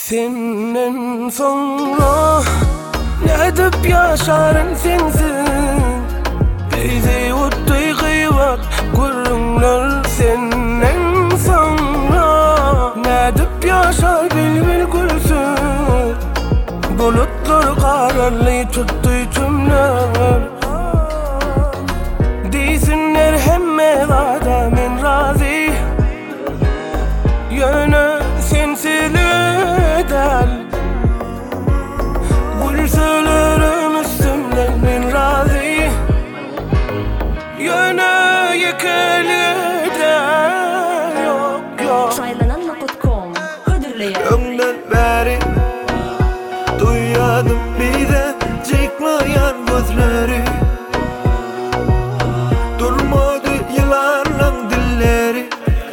Senden sonra ne edip yaşarım sensin. Bizi uttuy kıyvat gurrunlar. Senden sonra ne edip yaşar bilbil gülsün. Bulutlar kararlı tuttuy tümler. Deysinler hemme vada men razı. Yönü sensiz ödel. Gül söylerim üstümden men razı. Yönü yıkılıdır yok yok. Şaylananla.com Hıdırlayan Ömden beri duymadım bir de çıkmayan gözleri. Durmadı yılanın dilleri.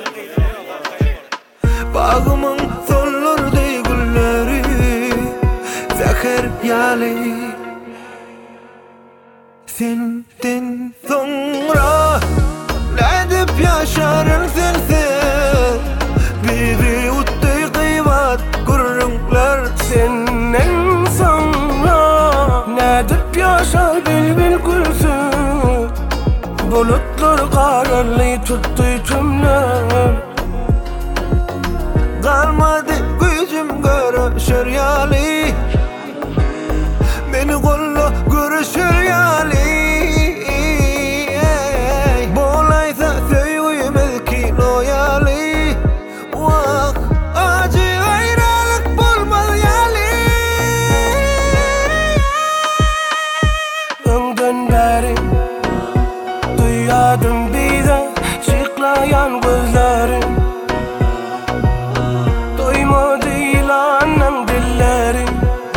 Bağımın solurdu gülleri. Zahir yali. Senden sonra ne edip yaşarım sensiz. Bizi uttuy kıyvat gurrunlar. Senden sonra ne edip yaşar bilbil gülsün. Bulutlar kararlı tuttuy tümler. Kalmadı gücüm görüşür yali. Beni kolla görüşür yali. Bolaysa söyleyeyim ki loyali. Vah acı ayrılık bulmaz yali. Ömden beri duymadım bize çıklayan gözlerin. Doymadı yılanın dillerin.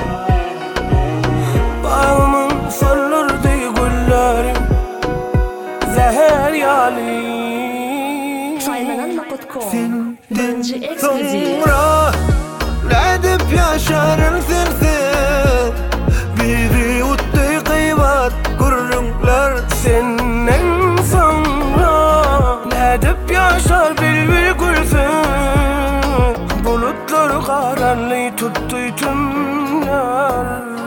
Bağımın solurdu güllerin. Zehir yali. Şaylananla.com Senden Ekskluzif sonra ne edip yaşarım sensiz. Bizi uttuy kıyvat gurrunlar. Senden sonra ne edip yaşar bilbil gülsün. Bulutlar kararlı tuttuy tümler.